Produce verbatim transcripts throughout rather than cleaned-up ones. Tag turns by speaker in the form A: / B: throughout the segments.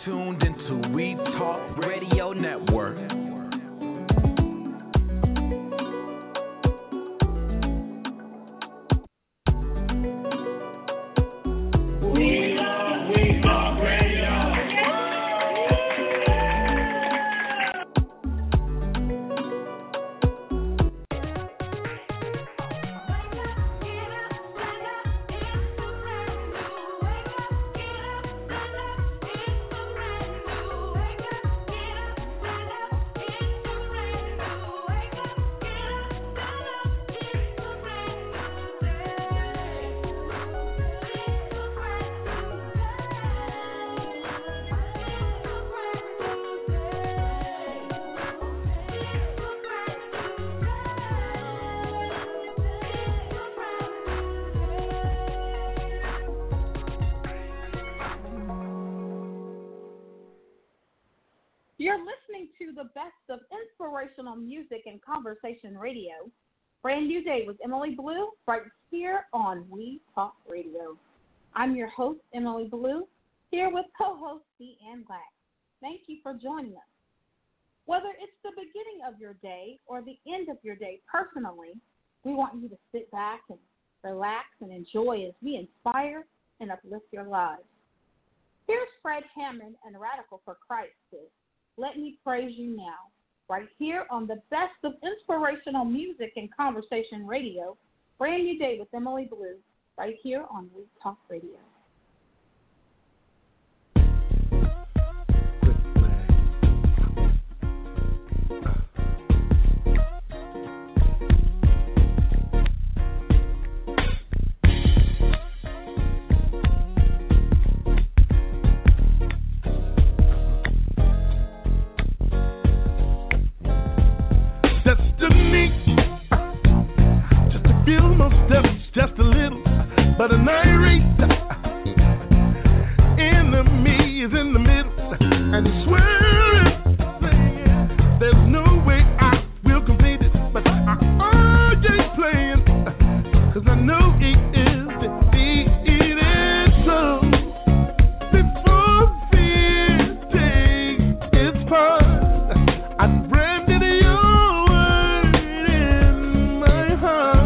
A: tuned into We Talk Radio Network.
B: You're listening to the best of inspirational music and conversation radio. Brand New Day with Emily Blue, right here on We Talk Radio. I'm your host, Emily Blue, here with co-host Deanne Black. Thank you for joining us. Whether it's the beginning of your day or the end of your day personally, we want you to sit back and relax and enjoy as we inspire and uplift your lives. Here's Fred Hammond and Radical for Christ with Let Me Praise You Now, right here on the best of inspirational music and conversation radio. Brand New Day with Emily Blue, right here on We Talk Radio.
C: Just a little, but an irate enemy is in the middle, and he's swearing, saying, there's no way I will complete it, but I already playing, cause I know he is defeated, so before fear takes its part, I branded your word in my heart.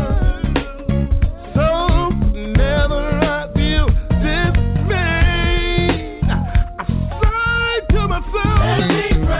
C: Let me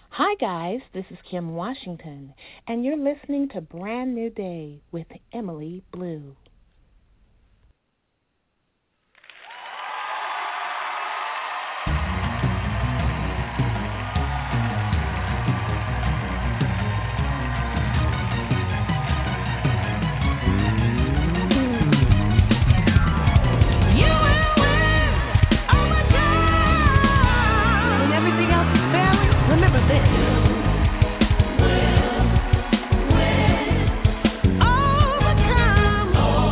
D: Hi, guys. This is Kim Washington, and you're listening to Brand New Day with Emily Blue.
E: Overcome.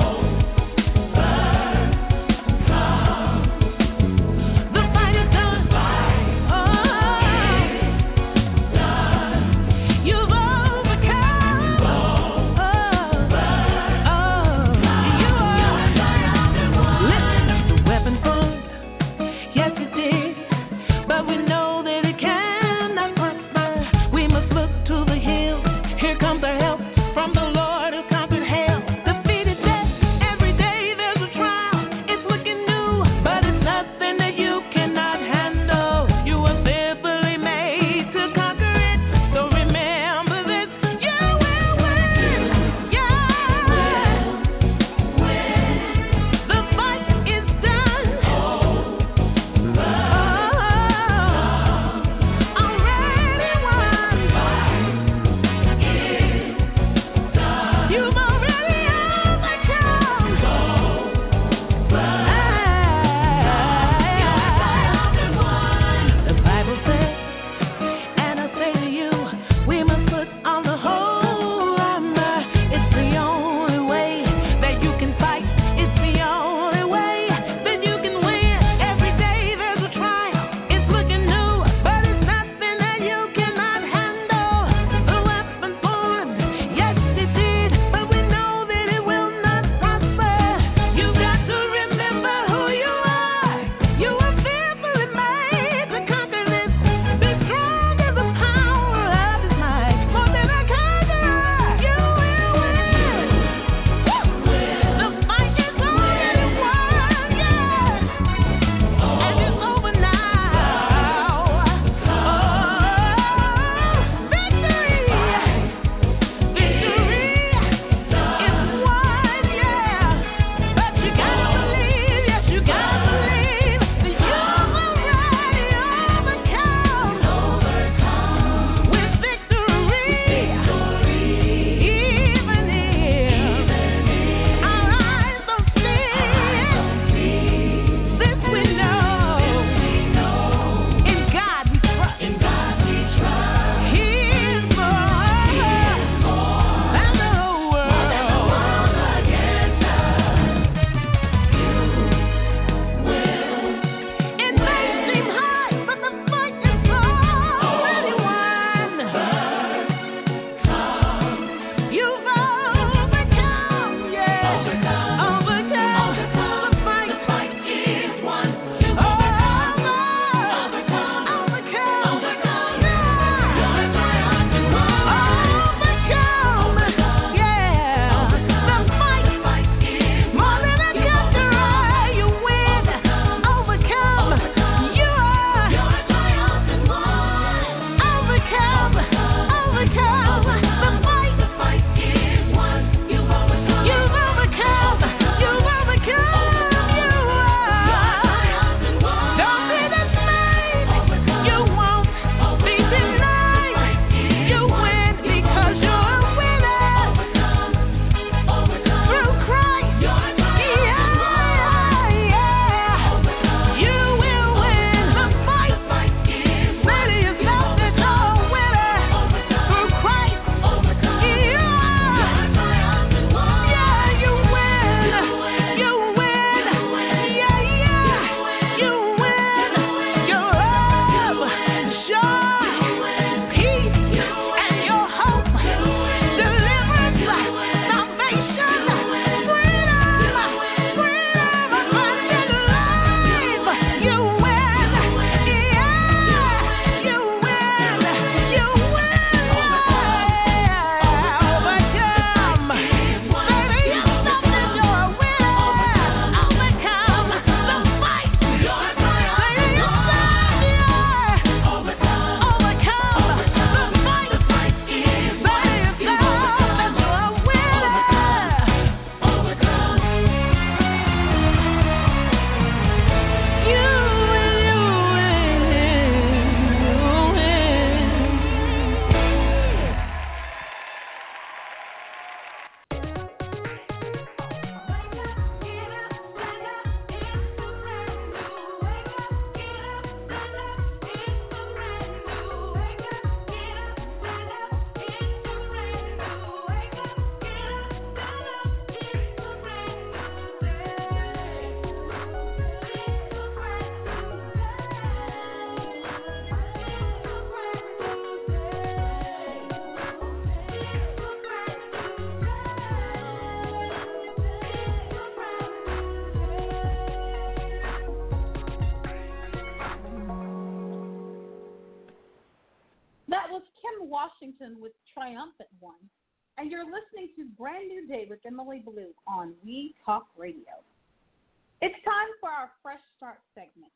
B: Washington with Triumphant One, and you're listening to Brand New Day with Emily Blue on We Talk Radio. It's time for our Fresh Start segment.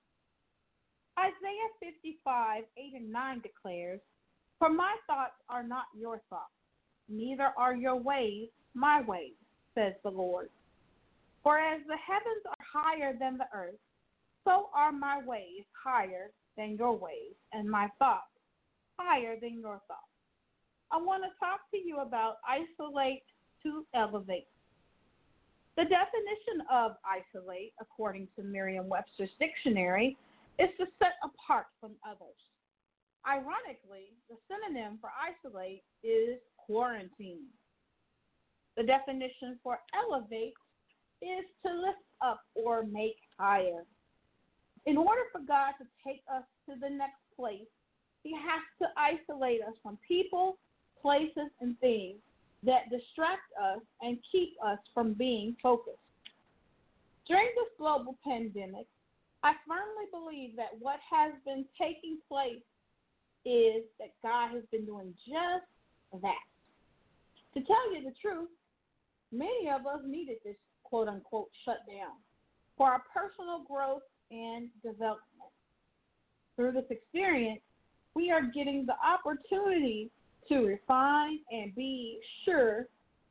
B: Isaiah fifty-five, eight and nine declares, "For my thoughts are not your thoughts, neither are your ways my ways, says the Lord. For as the heavens are higher than the earth, so are my ways higher than your ways, and my thoughts higher than your thoughts." I want to talk to you about isolate to elevate. The definition of isolate, according to Merriam-Webster's dictionary, is to set apart from others. Ironically, the synonym for isolate is quarantine. The definition for elevate is to lift up or make higher. In order for God to take us to the next place, he has to isolate us from people, places, and things that distract us and keep us from being focused. During this global pandemic, I firmly believe that what has been taking place is that God has been doing just that. To tell you the truth, many of us needed this quote-unquote shutdown for our personal growth and development. Through this experience, we are getting the opportunity to refine and be sure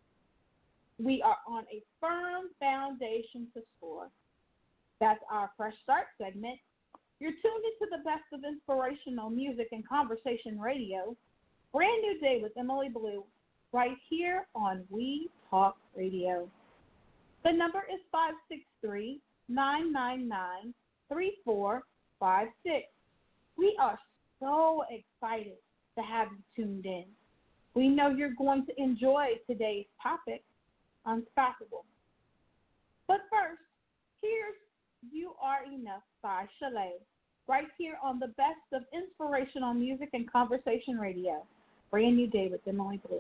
B: we are on a firm foundation to soar. That's our Fresh Start segment. You're tuned into the best of inspirational music and conversation radio. Brand New Day with Emily Blue, right here on We Talk Radio. The number is five six three, nine nine nine, three four five six. We are so excited to have you tuned in. We know you're going to enjoy today's topic, Unstoppable. But first, here's You Are Enough by Chalet, right here on the best of inspirational music and conversation radio. Brand New Day with Emily Blue.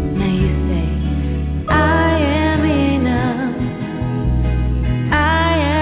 E: I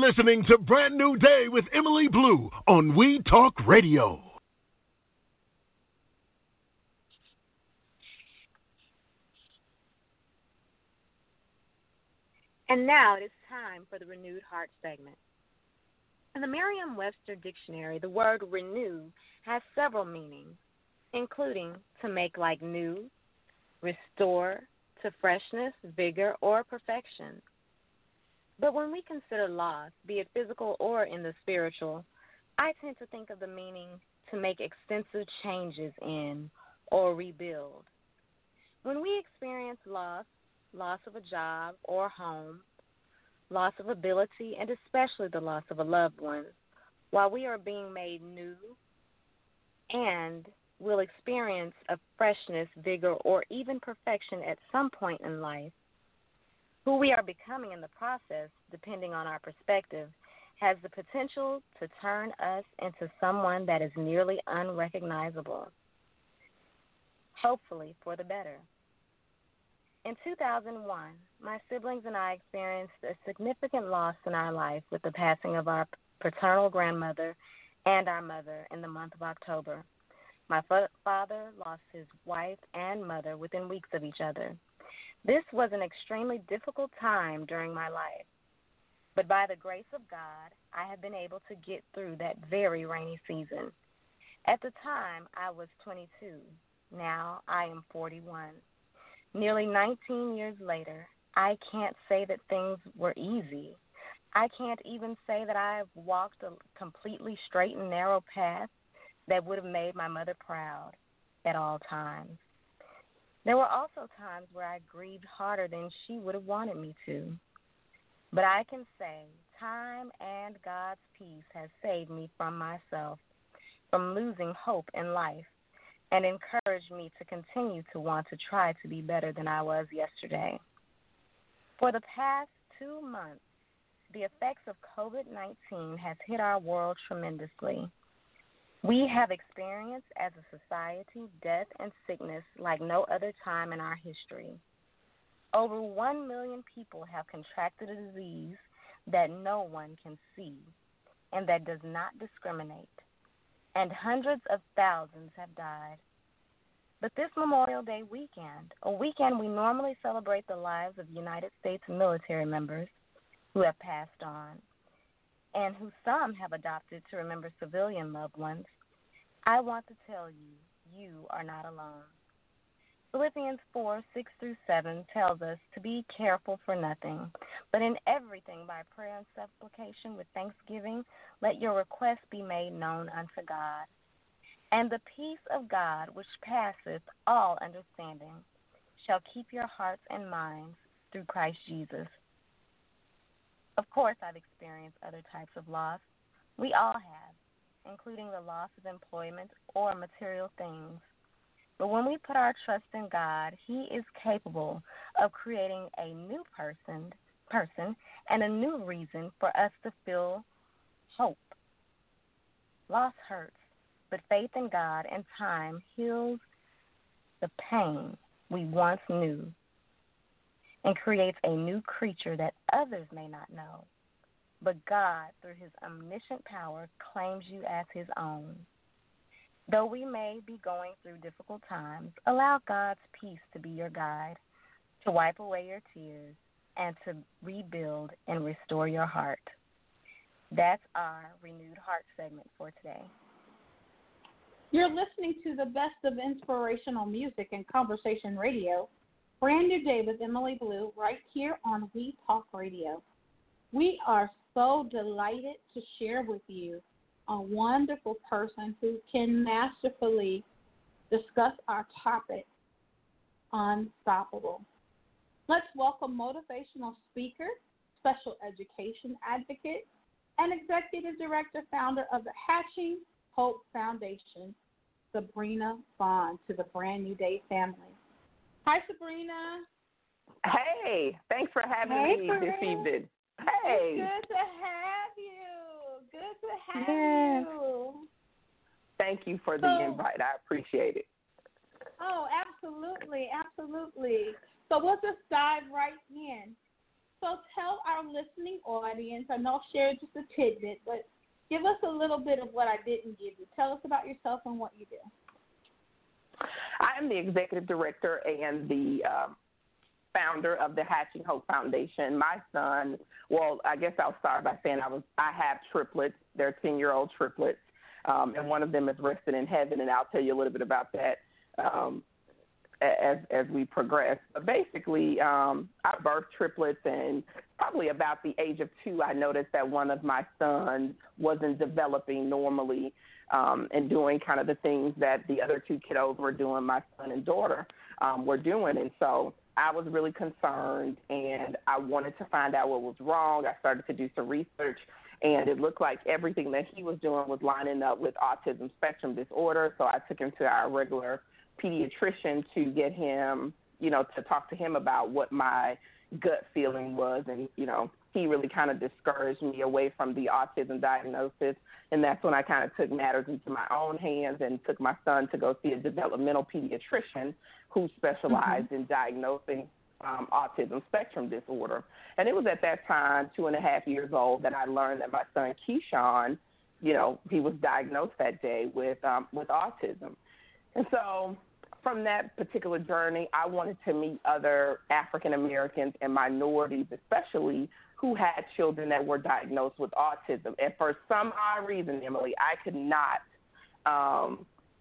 C: listening to Brand New Day with Emily Blue on We Talk Radio.
D: And now it is time for the Renewed Heart segment. In the Merriam-Webster Dictionary, the word renew has several meanings, including to make like new, restore to freshness, vigor, or perfection. But when we consider loss, be it physical or in the spiritual, I tend to think of the meaning to make extensive changes in or rebuild. When we experience loss, loss of a job or home, loss of ability, and especially the loss of a loved one, while we are being made new and will experience a freshness, vigor, or even perfection at some point in life, who we are becoming in the process, depending on our perspective, has the potential to turn us into someone that is nearly unrecognizable, hopefully for the better. In two thousand one, my siblings and I experienced a significant loss in our life with the passing of our paternal grandmother and our mother in the month of October. My fa- father lost his wife and mother within weeks of each other. This was an extremely difficult time during my life, but by the grace of God, I have been able to get through that very rainy season. At the time, I was twenty-two. Now I am forty-one. Nearly nineteen years later, I can't say that things were easy. I can't even say that I've walked a completely straight and narrow path that would have made my mother proud at all times. There were also times where I grieved harder than she would have wanted me to. But I can say time and God's peace has saved me from myself, from losing hope in life, and encouraged me to continue to want to try to be better than I was yesterday. For the past two months, the effects of covid nineteen has hit our world tremendously. We have experienced as a society death and sickness like no other time in our history. Over one million people have contracted a disease that no one can see and that does not discriminate, and hundreds of thousands have died. But this Memorial Day weekend, a weekend we normally celebrate the lives of United States military members who have passed on, and who some have adopted to remember civilian loved ones, I want to tell you, you are not alone. Philippians four, six through seven tells us to be careful for nothing, but in everything by prayer and supplication with thanksgiving, let your requests be made known unto God. And the peace of God, which passeth all understanding, shall keep your hearts and minds through Christ Jesus. Of course, I've experienced other types of loss. We all have, including the loss of employment or material things. But when we put our trust in God, He is capable of creating a new person, person and a new reason for us to feel hope. Loss hurts, but faith in God and time heals the pain we once knew and creates a new creature that others may not know. But God, through His omniscient power, claims you as His own. Though we may be going through difficult times, allow God's peace to be your guide, to wipe away your tears, and to rebuild and restore your heart. That's our Renewed Heart segment for today.
B: You're listening to the best of inspirational music and conversation radio. Brand New Day with Emily Blue right here on We Talk Radio. We are so delighted to share with you a wonderful person who can masterfully discuss our topic, Unstoppable. Let's welcome motivational speaker, special education advocate, and executive director, founder of the Hatching Hope Foundation, Sabrina Bond, to the Brand New Day family. Hi, Sabrina.
E: Hey, thanks for having
B: Hey,
E: me
B: Sabrina.
E: this evening. Hey.
B: It's good to have you. Good to have
D: Yes.
B: you.
E: Thank you for the
B: So-
E: invite. I appreciate it.
B: Oh, absolutely, absolutely. So we'll just dive right in. So so tell our listening audience, I know I'll share just a tidbit, but give us a little bit of what I didn't give you. Tell us about yourself and what you do.
E: I am the executive director and the um, founder of the Hatching Hope Foundation. My son, well, I guess I'll start by saying I was I have triplets. They're ten-year-old triplets, um, and one of them is resting in heaven, and I'll tell you a little bit about that um, as as we progress. But basically, um, I birthed triplets, and probably about the age of two, I noticed that one of my sons wasn't developing normally um, and doing kind of the things that the other two kiddos were doing, my son and daughter um, were doing. And so I was really concerned, and I wanted to find out what was wrong. I started to do some research, and it looked like everything that he was doing was lining up with autism spectrum disorder. So I took him to our regular pediatrician to get him, you know, to talk to him about what my gut feeling was. And, you know, he really kind of discouraged me away from the autism diagnosis. And that's when I kind of took matters into my own hands and took my son to go see a developmental pediatrician who specialized mm-hmm. in diagnosing um, autism spectrum disorder. And it was at that time, two and a half years old, that I learned that my son Keyshawn, you know, he was diagnosed that day with um, with autism. And so from that particular journey, I wanted to meet other African Americans and minorities, especially who had children that were diagnosed with autism. And for some odd reason, Emily, I could not um,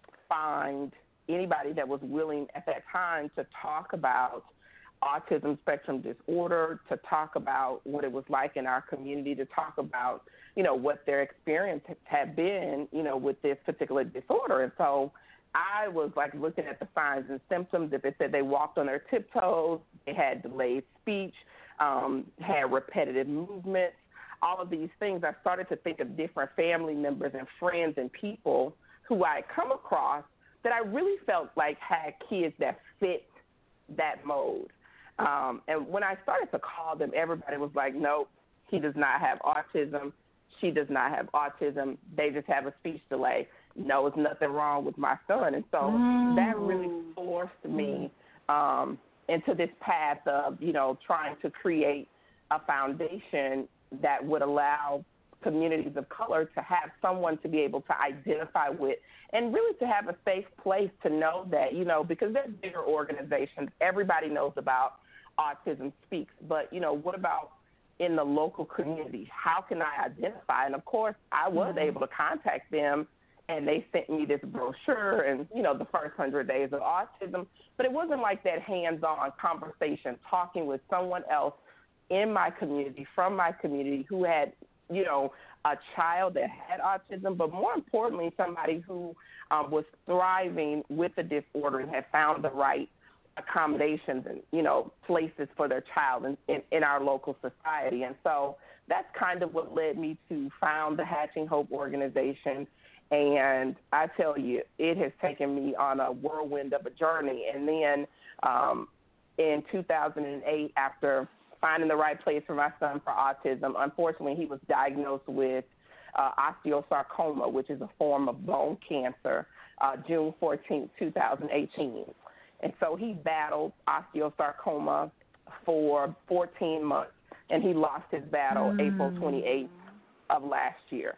E: find anybody that was willing at that time to talk about autism spectrum disorder, to talk about what it was like in our community, to talk about, you know, what their experience had been, you know, with this particular disorder. And so I was like looking at the signs and symptoms. If it said they walked on their tiptoes, they had delayed speech, um, had repetitive movements, all of these things, I started to think of different family members and friends and people who I had come across that I really felt like had kids that fit that mode. Um, and when I started to call them, everybody was like, nope, he does not have autism. She does not have autism. They just have a speech delay. No, it's nothing wrong with my son. And so mm. that really forced me um, into this path of, you know, trying to create a foundation that would allow communities of color to have someone to be able to identify with and really to have a safe place to know that, you know, because there's bigger organizations. Everybody knows about Autism Speaks. But, you know, what about in the local community? How can I identify? And, of course, I was mm-hmm. able to contact them, and they sent me this brochure and, you know, the first hundred days of autism. But it wasn't like that hands-on conversation, talking with someone else in my community, from my community, who had, you know, a child that had autism, but more importantly, somebody who um, was thriving with the disorder and had found the right accommodations and, you know, places for their child in, in, in our local society. And so that's kind of what led me to found the Hatching Hope organization. And I tell you, it has taken me on a whirlwind of a journey. And then um, in two thousand eight, after finding the right place for my son for autism, unfortunately, he was diagnosed with uh, osteosarcoma, which is a form of bone cancer, uh, June fourteenth, twenty eighteen. And so he battled osteosarcoma for fourteen months, and he lost his battle mm. April twenty-eighth of last year.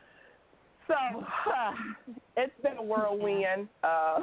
E: So uh, it's been a whirlwind, uh,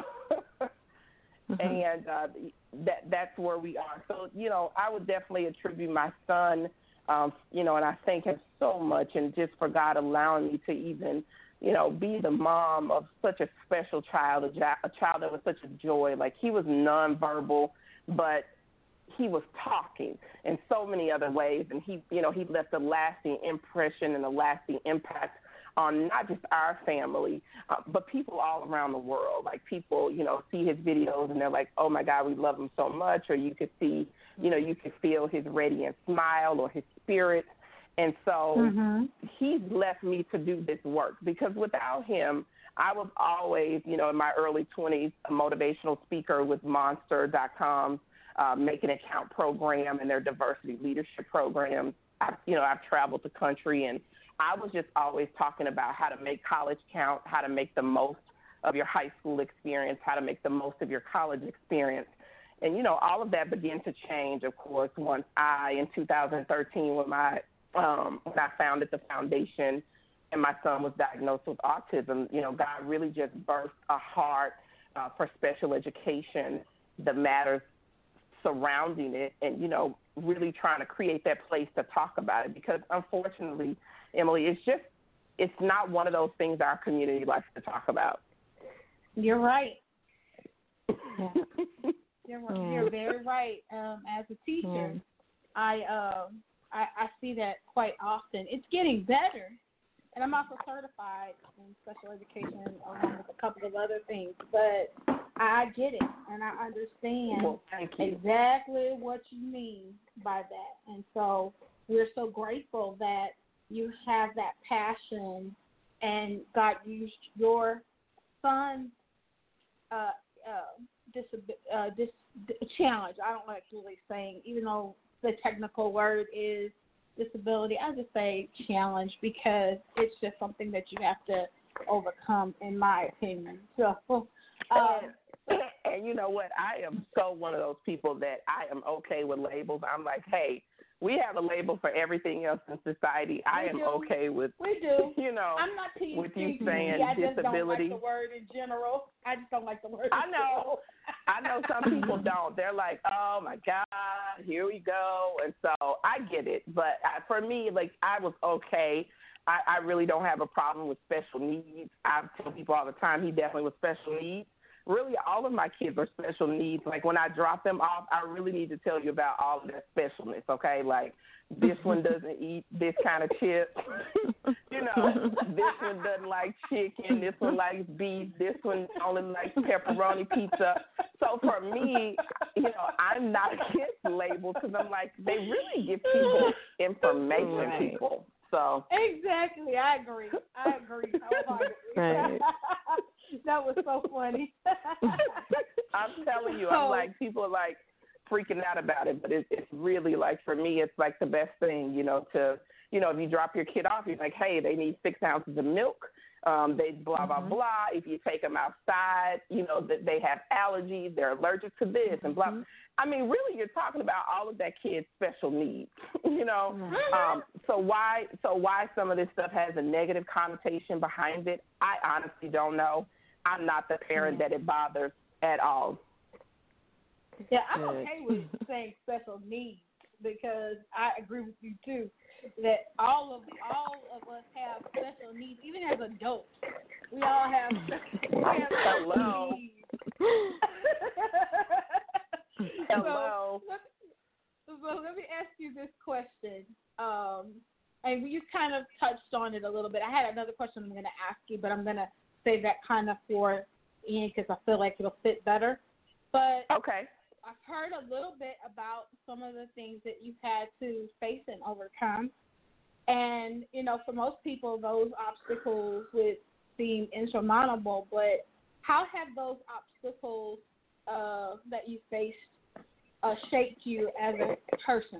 E: mm-hmm. and uh, that that's where we are. So, you know, I would definitely attribute my son, um, you know, and I thank him so much, and just for God allowing me to even, you know, be the mom of such a special child, a, a child that was such a joy. Like, he was nonverbal, but he was talking in so many other ways, and he, you know, he left a lasting impression and a lasting impact on not just our family, uh, but people all around the world. Like, people, you know, see his videos and they're like, oh, my God, we love him so much. Or you could see, you know, you could feel his radiant smile or his spirit. And so mm-hmm. he's left me to do this work, because without him, I was always, you know, in my early twenties, a motivational speaker with Monster dot com, uh, Make an Account program and their diversity leadership programs. I, you know, I've traveled the country, and I was just always talking about how to make college count, how to make the most of your high school experience, how to make the most of your college experience. And, you know, all of that began to change, of course, once I, in two thousand thirteen, when, my, um, when I founded the foundation and my son was diagnosed with autism, you know, God really just birthed a heart uh, for special education, the matters surrounding it, and, you know, really trying to create that place to talk about it. Because, unfortunately, Emily, it's just, it's not one of those things our community likes to talk about.
B: You're right.
D: Yeah.
B: You're,
D: Yeah.
B: you're very right. Um, as a teacher,
D: Yeah.
B: I, um, I I see that quite often. It's getting better, and I'm also certified in special education along with a couple of other things. But I get it, and I understand
E: Well, thank you.
B: exactly what you mean by that. And so we're so grateful that you have that passion, and God used your son's uh, uh, disab- uh, dis- challenge. I don't like really saying, even though the technical word is disability, I just say challenge because it's just something that you have to overcome, in my opinion. So, um,
E: and, and you know what? I am so one of those people that I am okay with labels. I'm like, hey, we have a label for everything else in society. I
B: We
E: am
B: do.
E: okay with,
B: we do.
E: you know,
B: I'm not teasing
E: with you
B: T P.
E: saying
B: I just don't
E: disability.
B: like the word in general. I just don't like the word.
E: I
B: in
E: know.
B: general.
E: I know some people don't. They're like, oh, my God, here we go. And so I get it. But I, for me, like, I was okay. I, I really don't have a problem with special needs. I tell people all the time he definitely was special needs. Really, all of my kids are special needs. Like, when I drop them off, I really need to tell you about all of their specialness, okay? Like, this one doesn't eat this kind of chip. You know, this one doesn't like chicken. This one likes beef. This one only likes pepperoni pizza. So for me, you know, I'm not against labels because I'm like, they really give people information,
D: Right.
E: people. So
B: Exactly. I agree. I agree. wholeheartedly.
D: Right.
B: That was so funny.
E: I'm telling you,
B: So-
E: I'm like, people are like freaking out about it, but it's, it's really like, for me, it's like the best thing, you know, to, you know, if you drop your kid off, you're like, hey, they need six ounces of milk. Um, they blah, blah,
D: Mhm.
E: blah. If you take them outside, you know, that they have allergies, they're allergic to this and blah.
D: Mhm.
E: I mean, really, you're talking about all of that kid's special needs, you know.
D: Mhm.
E: Um, so why, so why some of this stuff has a negative connotation behind it, I honestly don't know. I'm not the parent that it bothers at all.
B: Yeah, I'm
D: Good.
B: okay with saying special needs because I agree with you too that all of all of us have special needs, even as adults. We all have, we have special
E: Hello.
B: needs.
E: Hello.
B: So, let, so let me ask you this question. Um, and you kind of touched on it a little bit. I had another question I'm going to ask you, but I'm going to save that kind of for Ian because I feel like it'll fit better. But
E: Okay.
B: I've heard a little bit about some of the things that you've had to face and overcome. And, you know, for most people, those obstacles would seem insurmountable, but how have those obstacles uh, that you faced uh, shaped you as a person?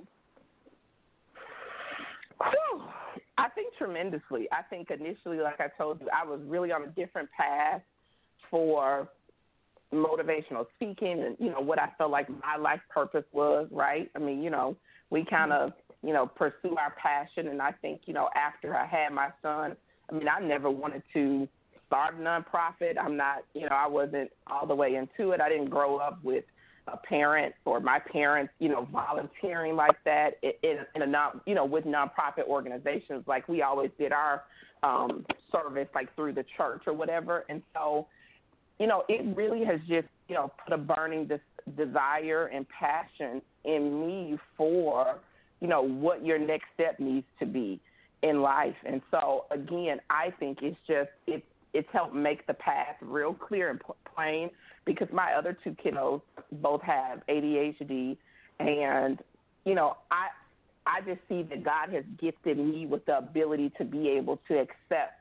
E: Whew. I think tremendously. I think initially, like I told you, I was really on a different path for motivational speaking and, you know, what I felt like my life purpose was, right? I mean, you know, we kind of, you know, pursue our passion. And I think, you know, after I had my son, I mean, I never wanted to start a nonprofit. I'm not, you know, I wasn't all the way into it. I didn't grow up with a parent or my parents, you know, volunteering like that in, in a non, you know, with nonprofit organizations. Like we always did our um, service like through the church or whatever. And so, you know, it really has just, you know, put a burning des- desire and passion in me for, you know, what your next step needs to be in life. And so, again, I think it's just, it, it's helped make the path real clear and pl- plain because my other two kiddos both have A D H D. And, you know, I, I just see that God has gifted me with the ability to be able to accept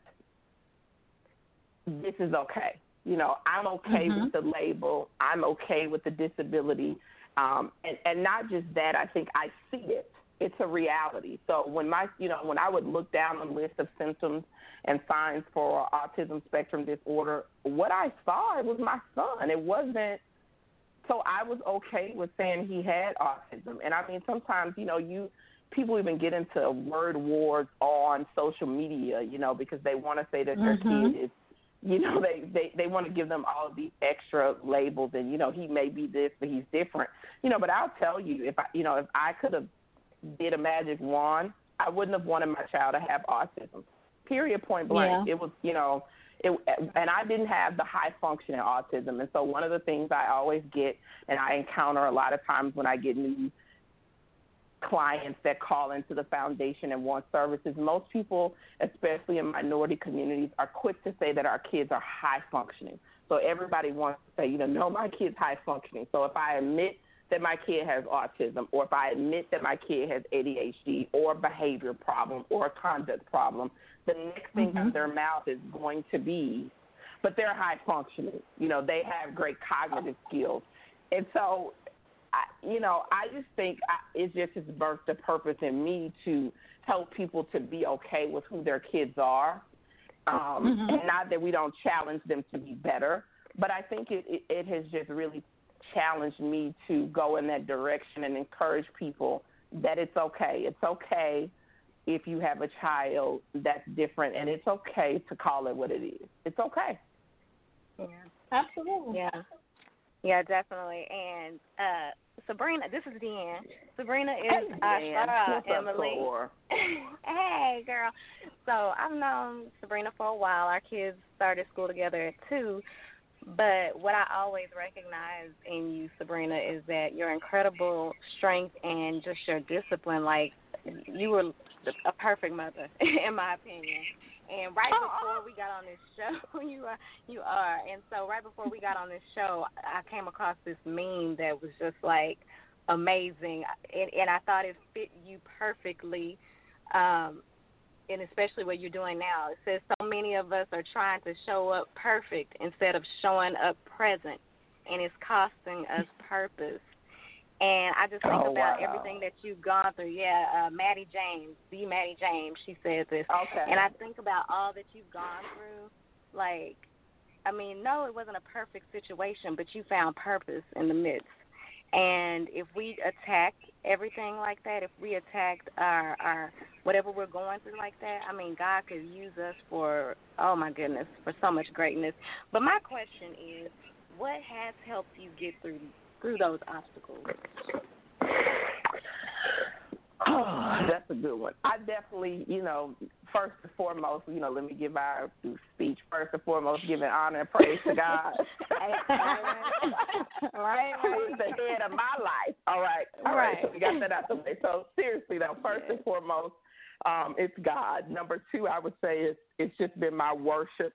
E: this is okay. You know, I'm okay
B: Mhm.
E: with the label. I'm okay with the disability. Um, and, and not just that, I think I see it. It's a reality. So when my, you know, when I would look down the list of symptoms and signs for autism spectrum disorder, what I saw, it was my son. It wasn't so I was okay with saying he had autism. And I mean, sometimes, you know, you people even get into word wars on social media, you know, because they want to say that their
B: mm-hmm.
E: kid is, you know, they, they, they want to give them all of these extra labels and, you know, he may be this, but he's different. You know, but I'll tell you, if I, you know, if I could have did a magic wand, I wouldn't have wanted my child to have autism. Period, point blank.
B: Yeah.
E: It was, you know, it, and I didn't have the high functioning autism. And so one of the things I always get, and I encounter a lot of times when I get new clients that call into the foundation and want services, most people, especially in minority communities, are quick to say that our kids are high functioning. So everybody wants to say, you know, no, my kid's high functioning. So if I admit that my kid has autism, or if I admit that my kid has A D H D or behavior problem or a conduct problem, the next thing
B: mm-hmm.
E: out of their mouth is going to be, but they're high functioning. You know, they have great cognitive skills. And so, I, you know, I just think I, it's just has birthed a purpose in me to help people to be okay with who their kids are. Um,
B: mm-hmm.
E: And not that we don't challenge them to be better, but I think it, it, it has just really challenged me to go in that direction and encourage people that it's okay. It's okay if you have a child that's different, and it's okay to call it what it is. It's okay.
D: Yeah.
B: Absolutely.
D: Yeah. Yeah, definitely. And uh, Sabrina, this is Deanne. Sabrina is
E: hey,
D: our
E: What's
D: Emily.
E: Up,
D: Hey, girl. So I've known Sabrina for a while. Our kids started school together at two. But what I always recognize in you, Sabrina, is that your incredible strength and just your discipline. Like, you were a perfect mother, in my opinion. And right before we got on this show, you are, you are. And so right before we got on this show, I came across this meme that was just, like, amazing. And, and I thought it fit you perfectly, um, and especially what you're doing now. It says so many of us are trying to show up perfect instead of showing up present, and it's costing us purpose. And I just think
E: oh,
D: about
E: wow.
D: everything that you've gone through. Yeah, uh, Maddie James, the Maddie James, she said this.
E: Okay.
D: And I think about all that you've gone through. Like, I mean, no, it wasn't a perfect situation, but you found purpose in the midst. And if we attacked everything like that, if we attacked our, our whatever we're going through like that, I mean, God could use us for, oh, my goodness, for so much greatness. But my question is, what has helped you get through through those obstacles?
E: Oh, that's a good one. I definitely, you know, first and foremost, you know, let me give our speech. First and foremost, giving honor and praise to God.
D: All right.
E: Who is the head of my life. All right. All right. So we got that out the way. So seriously, though, first and foremost, um, it's God. Number two, I would say it's, it's just been my worship.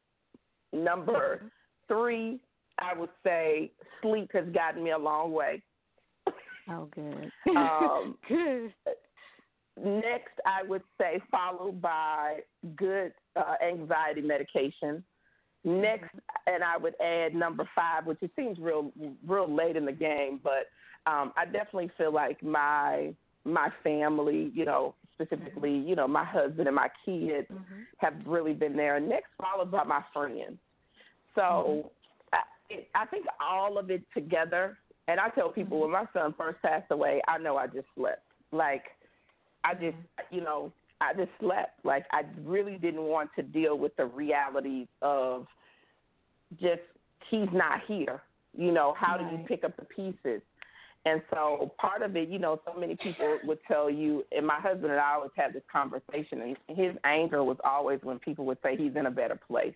E: Number three, I would say sleep has gotten me a long way.
D: Oh, good.
E: Um,
D: good.
E: Next, I would say followed by good uh, anxiety medication. Next, and I would add number five, which it seems real, real late in the game, but um, I definitely feel like my my family, you know, specifically, you know, my husband and my kids mm-hmm. have really been there. And next, followed by my friends. So mm-hmm. I, it, I think all of it together. And I tell people mm-hmm. when my son first passed away, I know I just slept. Like, I just, you know, I just slept. Like, I really didn't want to deal with the realities of just he's not here. You know, how right. do you pick up the pieces? And so part of it, you know, so many people would tell you, and my husband and I always had this conversation, and his anger was always when people would say he's in a better place.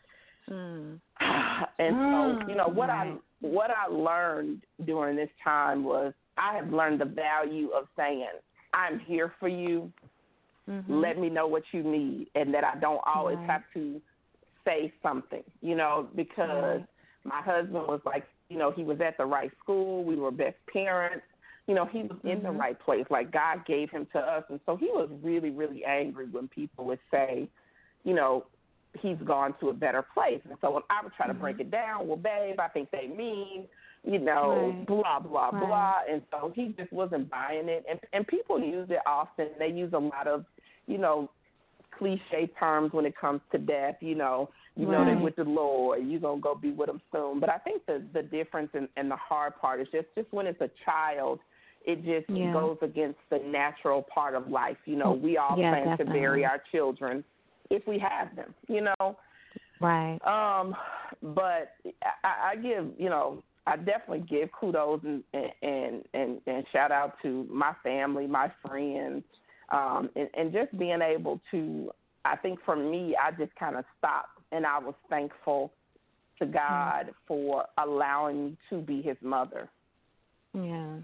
D: Mm.
E: And so, you know, what I what I learned during this time was I have learned the value of saying, I'm here for you. Mm-hmm. Let me know what you need, and that I don't always right. have to say something, you know, because right. my husband was like, you know, he was at the right school. We were best parents. You know, he was mm-hmm. in the right place. Like, God gave him to us. And so he was really, really angry when people would say, you know, he's gone to a better place. And so when I would try to mm-hmm. break it down, well, babe, I think they mean, you know, right. blah, blah, right. blah. And so he just wasn't buying it. And, and people use it often. They use a lot of, you know, cliche terms when it comes to death, you know, You
D: right.
E: know they with the Lord. You're going to go be with them soon. But I think the, the difference and, and the hard part is just, just when it's a child, it just
D: yeah.
E: goes against the natural part of life. You know, we all
D: yeah,
E: plan
D: definitely.
E: to bury our children if we have them, you know.
D: Right.
E: Um, but I, I give, you know, I definitely give kudos and, and, and, and shout out to my family, my friends, um, and, and just being able to, I think for me, I just kind of stopped and I was thankful to God mm. for allowing me to be his mother.
D: Yeah.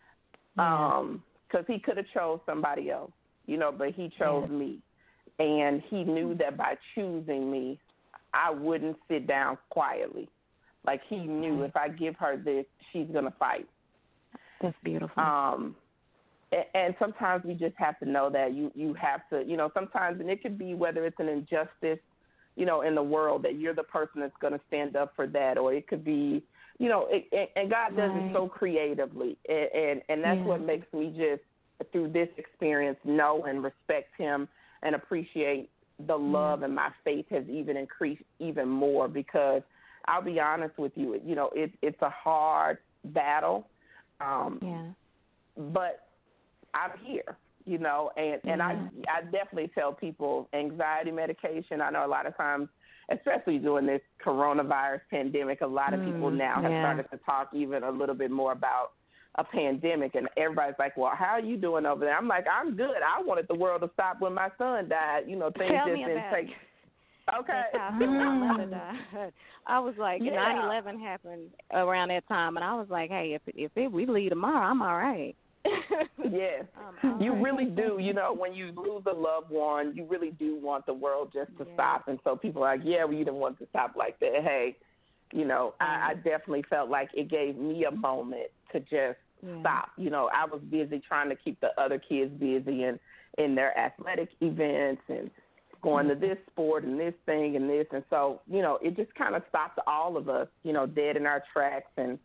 E: Um, because he could have chose somebody else, you know, but he chose yeah. me. And he knew that by choosing me, I wouldn't sit down quietly. Like he knew if I give her this, she's going to fight.
D: That's beautiful.
E: Um, and, and sometimes we just have to know that you, you have to, you know, sometimes, and it could be whether it's an injustice, you know, in the world that you're the person that's going to stand up for that, or it could be, you know, it, it, and God does right. it so creatively. And, and, and that's yeah. what makes me just, through this experience, know and respect him and appreciate the love yeah. and my faith has even increased even more because I'll be honest with you, you know, it, it's a hard battle, um,
D: yeah.
E: but I'm here, you know, and, and
D: yeah.
E: I, I definitely tell people anxiety medication. I know a lot of times, especially during this coronavirus pandemic, a lot of
D: mm,
E: people now have
D: yeah.
E: started to talk even a little bit more about a pandemic, and everybody's like, well, how are you doing over there? I'm like, I'm good. I wanted the world to stop when my son died. You know, things
D: Tell
E: just
D: me
E: didn't
D: about
E: take.
D: It.
E: Okay.
D: That's how my mother died. I was like,
E: yeah.
D: nine eleven happened around that time, and I was like, hey, if if it, we leave tomorrow, I'm all right.
E: Yes.
D: all
E: you
D: right.
E: really do. You know, when you lose a loved one, you really do want the world just to
D: yeah.
E: stop. And so people are like, yeah, well, you didn't want to stop like that. Hey, you know,
D: yeah.
E: I, I definitely felt like it gave me a moment to just
D: yeah.
E: stop. You know, I was busy trying to keep the other kids busy and in their athletic events and going to this sport and this thing and this. And so, you know, it just kind of stopped all of us, you know, dead in our tracks. And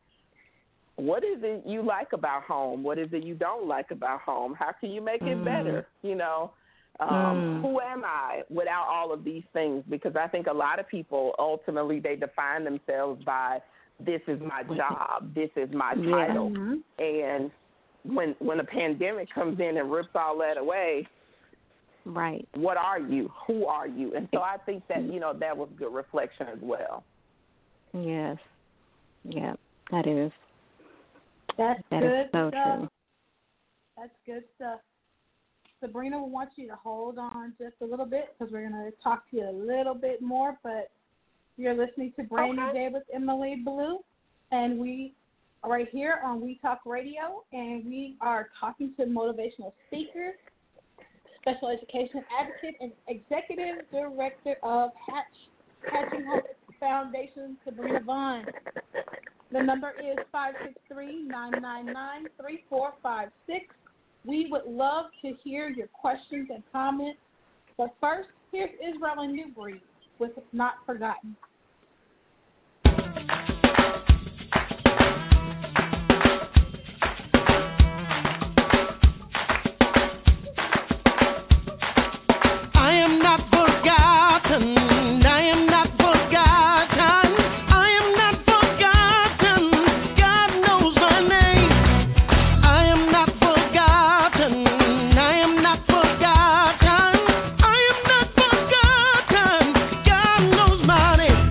E: what is it you like about home? What is it you don't like about home? How can you make it
D: mm.
E: better? You know, um,
D: mm.
E: who am I without all of these things? Because I think a lot of people, ultimately, they define themselves by this is my job, this is my
D: yeah.
E: title.
D: Mm-hmm.
E: And when when a pandemic comes in and rips all that away,
D: right.
E: what are you? Who are you? And so I think that, you know, that was good reflection as well.
D: Yes. Yeah, that is.
B: That's
D: that
B: good
D: is so
B: stuff.
D: true.
B: That's good stuff. Sabrina, we want you to hold on just a little bit because we're going to talk to you a little bit more, but you're listening to Brand New Day with Emily Blue, and we are right here on We Talk Radio, and we are talking to motivational speakers, special education advocate, and executive director of Hatch, Hatching Hope Foundation, Sabrina Vaughn. The number is five six three, nine nine nine, three four five six. We would love to hear your questions and comments. But first, here's Israel and Newbreed with Not Forgotten.
C: I am not forgotten. I am not forgotten. I am not forgotten. God knows my name. I am not forgotten. I am not forgotten. I am not forgotten. God knows my name.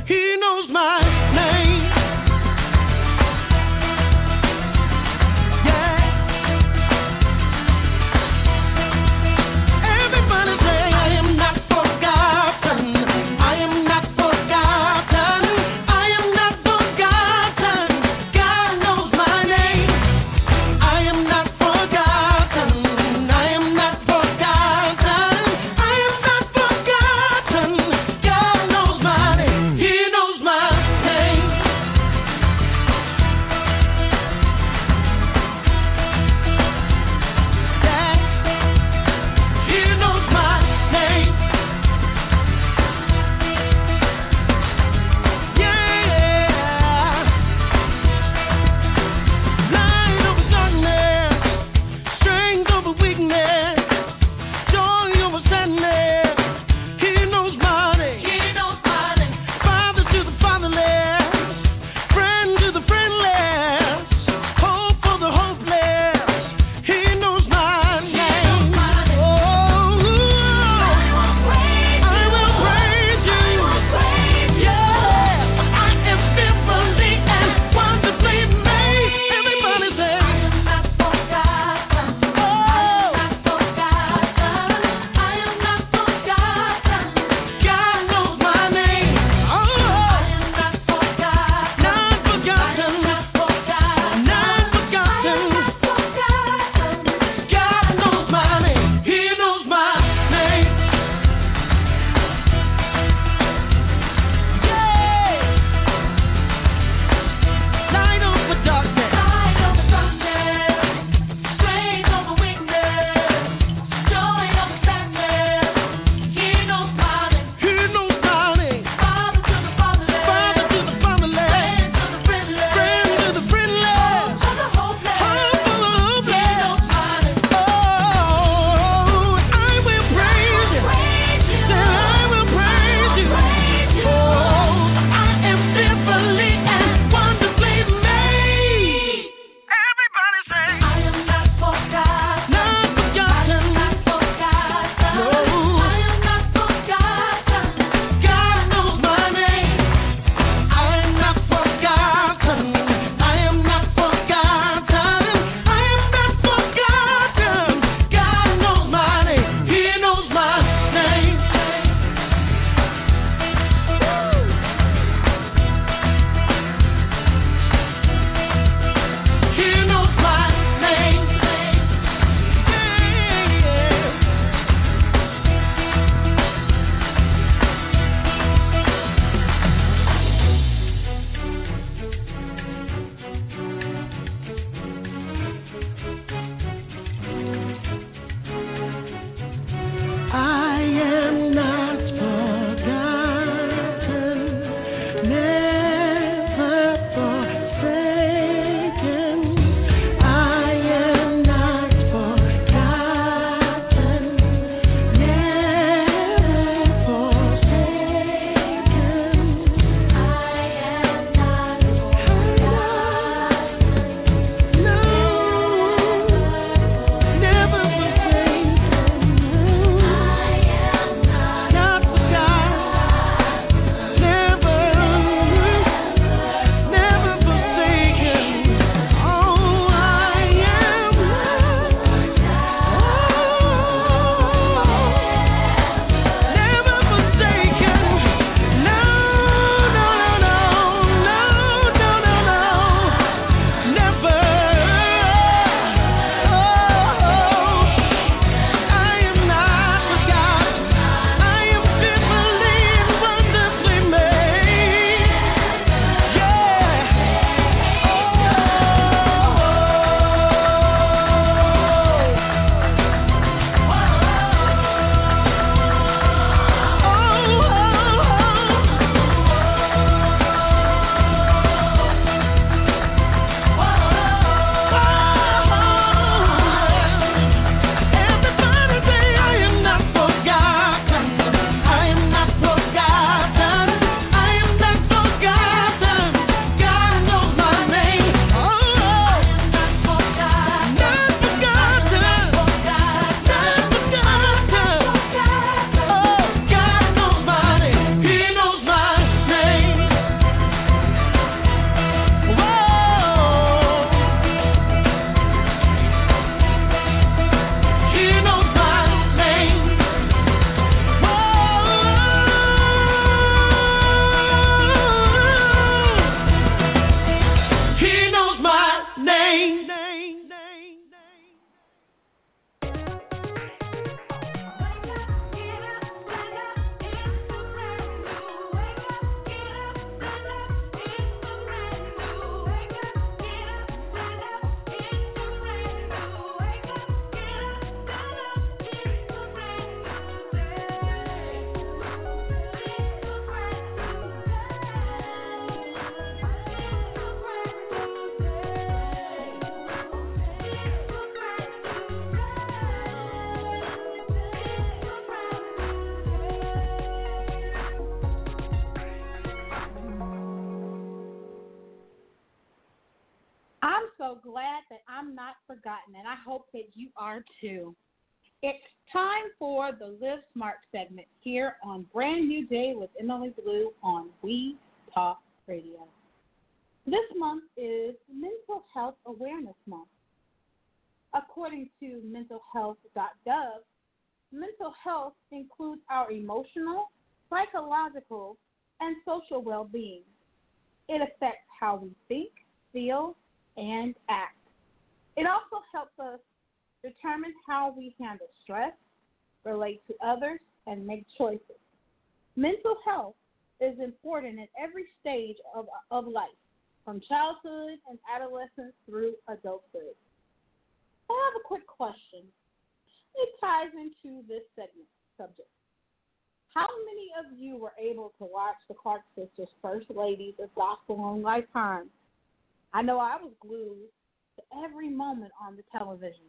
B: so glad that I'm not forgotten, and I hope that you are too. It's time for the Live Smart segment here on Brand New Day with Emily Blue on We Talk Radio. This month is Mental Health Awareness Month. According to mental health dot gov, mental health includes our emotional, psychological, and social well-being. It affects how we think, feel, and act. It also helps us determine how we handle stress, relate to others, and make choices. Mental health is important in every stage of, of life, from childhood and adolescence through adulthood. I have a quick question. It ties into this segment subject. How many of you were able to watch the Clark Sisters, First Ladies of Gospel on Lifetime? I know I was glued to every moment on the television.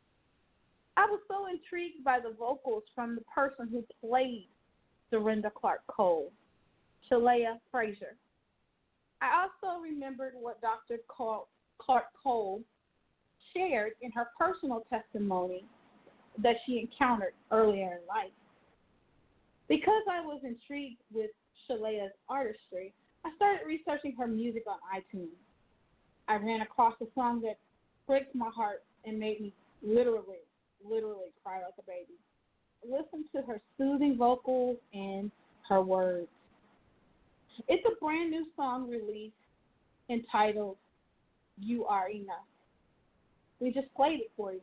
B: I was so intrigued by the vocals from the person who played Dorinda Clark Cole, Shalea Frazier. I also remembered what Doctor Clark Cole shared in her personal testimony that she encountered earlier in life. Because I was intrigued with Shalea's artistry, I started researching her music on iTunes. I ran across a song that breaks my heart and made me literally, literally cry like a baby. Listen to her soothing vocals and her words. It's a brand new song released entitled You Are Enough. We just played it for you.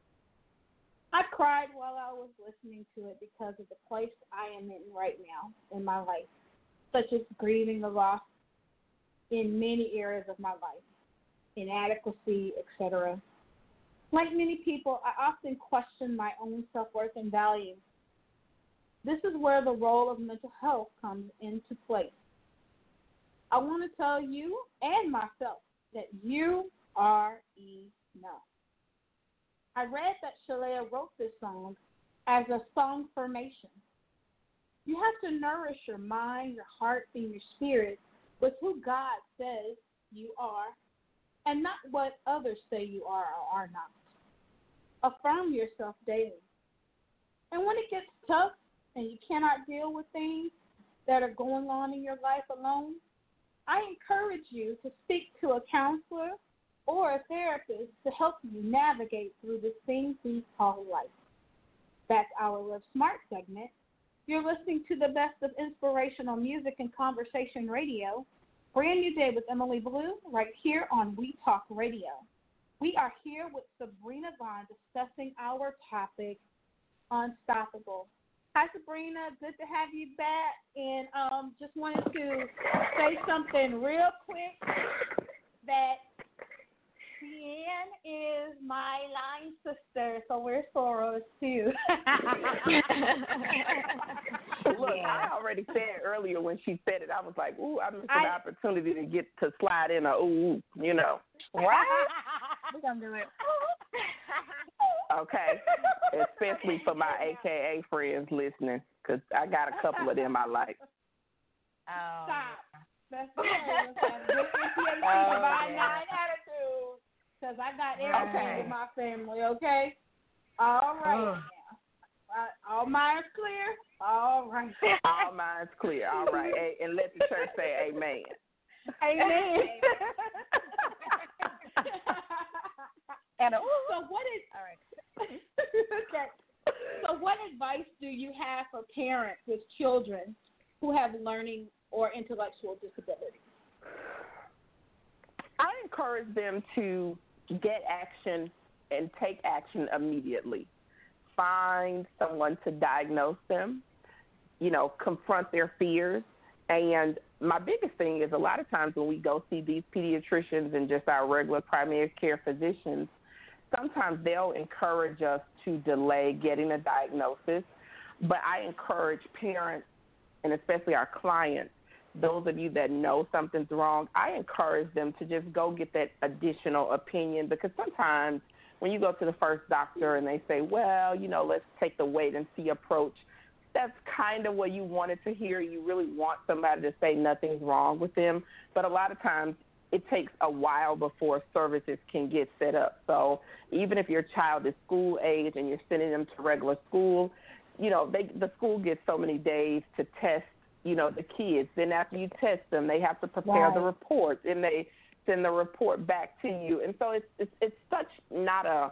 B: I cried while I was listening to it because of the place I am in right now in my life, such as grieving the loss in many areas of my life, inadequacy, et cetera. Like many people, I often question my own self-worth and value. This is where the role of mental health comes into place. I want to tell you and myself that you are enough. I read that Shalea wrote this song as a song formation. You have to nourish your mind, your heart, and your spirit with who God says you are and not what others say you are or are not. Affirm yourself daily. And when it gets tough and you cannot deal with things that are going on in your life alone, I encourage you to speak to a counselor or a therapist to help you navigate through this thing we call life. That's our Live Smart segment. You're listening to the best of inspirational music and conversation radio. Brand New Day with Emily Blue right here on We Talk Radio. We are here with Sabrina Vaughn discussing our topic, Unstoppable. Hi, Sabrina. Good to have you back. And um, just wanted to say something real quick that Deanne is my line sister, so we're Soros too.
E: Look, I already said earlier when she said it, I was like, ooh, I missed an opportunity to get to slide in a ooh, you know.
D: Right? We're going to do it.
E: Okay, especially for my A K A friends listening, because I got a couple of them I like.
D: Oh.
B: Stop. That's okay. Let's have good N P A C Divine Nine attitude. Because I got everything
E: Okay.
B: in my family, okay? All right.
D: Oh.
B: Now. All minds clear? All right.
E: All minds clear. All right. A- and let the church say amen.
B: Amen.
D: And a,
B: so what is all right? Okay. So what advice do you have for parents with children who have learning or intellectual disabilities?
E: I encourage them to get action and take action immediately. Find someone to diagnose them, you know, confront their fears. And my biggest thing is a lot of times when we go see these pediatricians and just our regular primary care physicians, sometimes they'll encourage us to delay getting a diagnosis. But I encourage parents, and especially our clients, those of you that know something's wrong, I encourage them to just go get that additional opinion, because sometimes when you go to the first doctor and they say, well, you know, let's take the wait and see approach, that's kind of what you wanted to hear. You really want somebody to say nothing's wrong with them. But a lot of times it takes a while before services can get set up. So even if your child is school age and you're sending them to regular school, you know, they, the school gets so many days to test, you know, the kids. Then after you test them, they have to prepare
B: right.
E: the report, and they send the report back to you. And so it's it's, it's such not a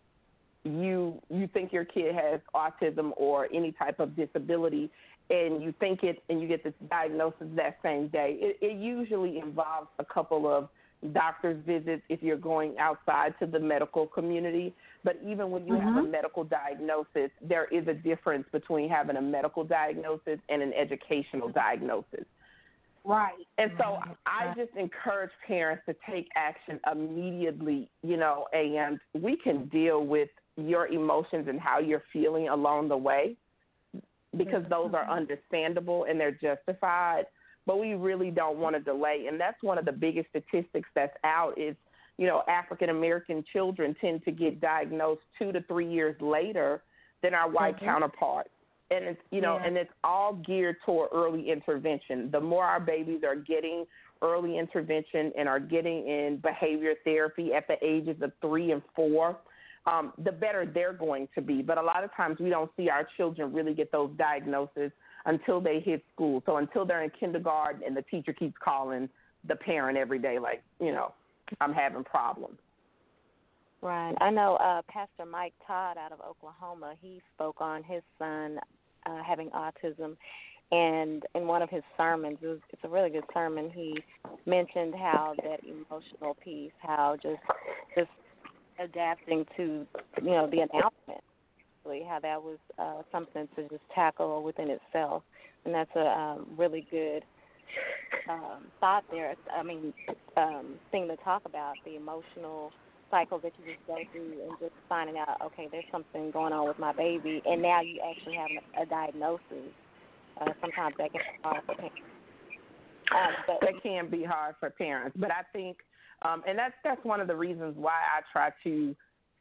E: you you think your kid has autism or any type of disability, and you think it, and you get this diagnosis that same day. It, it usually involves a couple of doctor's visits if you're going outside to the medical community. But even when you
B: mm-hmm.
E: have a medical diagnosis, there is a difference between having a medical diagnosis and an educational diagnosis.
B: Right.
E: And so I just encourage parents to take action immediately, you know, and we can deal with your emotions and how you're feeling along the way, because those are understandable and they're justified, but we really don't want to delay. And that's one of the biggest statistics that's out is, you know, African-American children tend to get diagnosed two to three years later than our white
B: mm-hmm.
E: counterparts. And it's, you know,
B: yeah.
E: and it's all geared toward early intervention. The more our babies are getting early intervention and are getting in behavior therapy at the ages of three and four, Um, the better they're going to be. But a lot of times we don't see our children really get those diagnoses until they hit school. So until they're in kindergarten and the teacher keeps calling the parent every day like, you know, I'm having problems.
D: Right. I know uh, Pastor Mike Todd out of Oklahoma, he spoke on his son uh, having autism. And in one of his sermons, it was, it's a really good sermon, he mentioned how that emotional piece, how just just adapting to, you know, the announcement, really, how that was uh, something to just tackle within itself. And that's a um, really good um, thought there. I mean, um, thing to talk about, the emotional cycle that you just go through and just finding out, okay, there's something going on with my baby, and now you actually have a diagnosis. Uh, sometimes that can be hard for parents. Um, but,
E: that can be hard for parents, but I think Um, and that's that's one of the reasons why I try to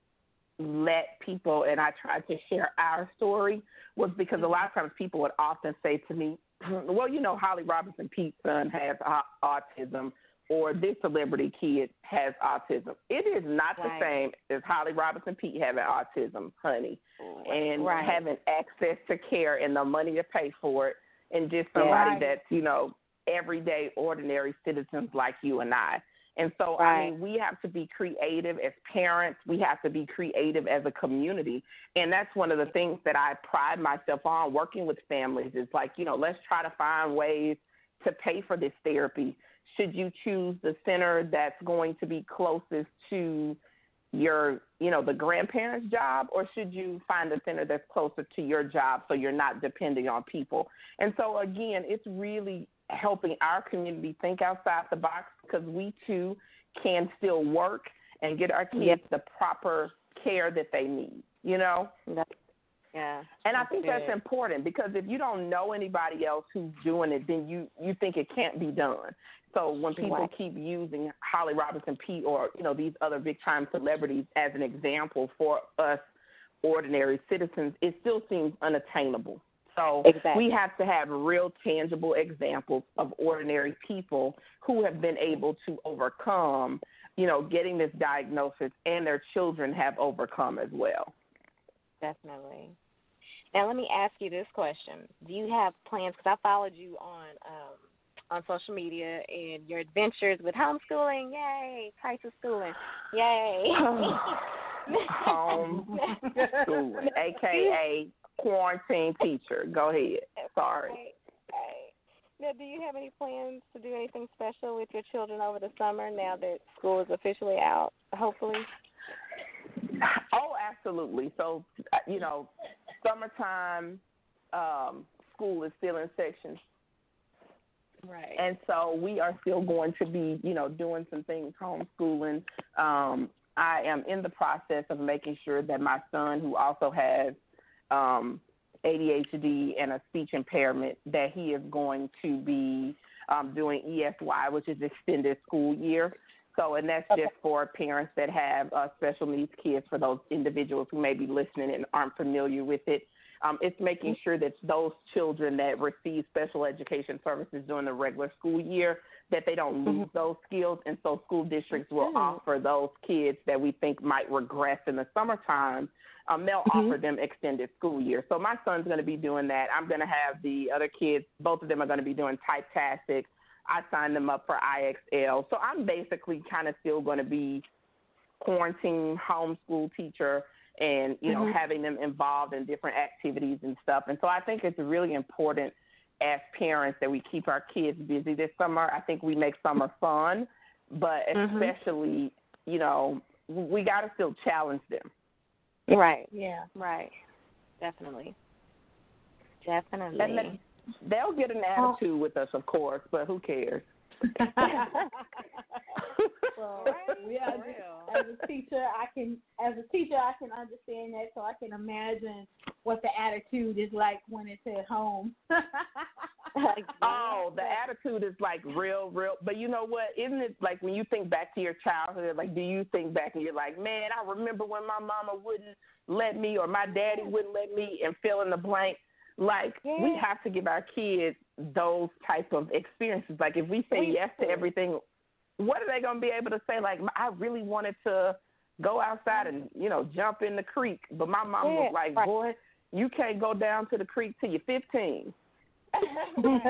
E: let people, and I try to share our story, was because a lot of times people would often say to me, well, you know, Holly Robinson Pete's son has autism, or this celebrity kid has autism. It is not
D: right.
E: the same as Holly Robinson Pete having autism, honey, and
D: right.
E: having access to care and the money to pay for it, and just somebody
B: right.
E: that's, you know, everyday, ordinary citizens like you and I. And so,
D: right.
E: I mean, we have to be creative as parents. We have to be creative as a community. And that's one of the things that I pride myself on working with families is like, you know, let's try to find ways to pay for this therapy. Should you choose the center that's going to be closest to your, you know, the grandparents' job, or should you find a center that's closer to your job so you're not depending on people? And so, again, it's really helping our community think outside the box, because we too can still work and get our kids
D: yep.
E: the proper care that they need, you know?
D: Yeah.
E: And I think
D: good.
E: that's important, because if you don't know anybody else who's doing it, then you, you think it can't be done. So when people
D: right.
E: keep using Holly Robinson Pete or, you know, these other big-time celebrities as an example for us ordinary citizens, it still seems unattainable. So
D: exactly.
E: we have to have real tangible examples of ordinary people who have been able to overcome, you know, getting this diagnosis, and their children have overcome as well.
D: Definitely. Now, let me ask you this question. Do you have plans, because I followed you on um, on social media and your adventures with homeschooling, yay, crisis schooling, yay.
E: Homeschooling, a k a quarantine teacher. Go ahead. Sorry.
D: Right, right. Now, do you have any plans to do anything special with your children over the summer now that school is officially out, hopefully?
E: Oh, absolutely. So, you know, summertime, um, school is still in session.
D: Right.
E: And so we are still going to be, you know, doing some things homeschooling. Um, I am in the process of making sure that my son, who also has um, A D H D and a speech impairment, that he is going to be um, doing E S Y, which is extended school year. So, and that's
D: okay.
E: just for parents that have uh, special needs kids, for those individuals who may be listening and aren't familiar with it. Um, it's making sure that those children that receive special education services during the regular school year, that they don't lose
D: Mm-hmm.
E: those skills. And so school districts will
D: Mm-hmm.
E: offer those kids that we think might regress in the summertime, um, they'll
D: Mm-hmm.
E: offer them extended school year. So my son's going to be doing that. I'm going to have the other kids, both of them are going to be doing Typtastic. I signed them up for I X L. So I'm basically kind of still going to be quarantine homeschool teacher and, you know,
D: Mhm.
E: having them involved in different activities and stuff. And so I think it's really important as parents that we keep our kids busy this summer. I think we make summer fun, but
D: Mhm.
E: especially, you know, we got to still challenge them.
D: Right.
B: Yeah.
D: Right. Definitely. Definitely.
E: And then they'll get an attitude with us, of course, but who cares?
B: Well,
D: Right,
B: yeah,
D: for
B: just-
D: real.
B: as a teacher, I can, as a teacher, I can understand that, so I can imagine what the attitude is like when it's at home.
E: Oh, the attitude is like real, real. But you know what? Isn't it like when you think back to your childhood, like do you think back and you're like, man, I remember when my mama wouldn't let me or my daddy wouldn't let me and fill in the blank. Like
D: Yeah.
E: we have to give our kids those type of experiences. Like if we say
D: We
E: yes to
D: do.
E: everything, what are they going to be able to say? Like I really wanted to go outside and, you know, jump in the creek. But my mom
D: Yeah,
E: was like,
D: right.
E: boy, you can't go down to the creek till you're fifteen.
D: right,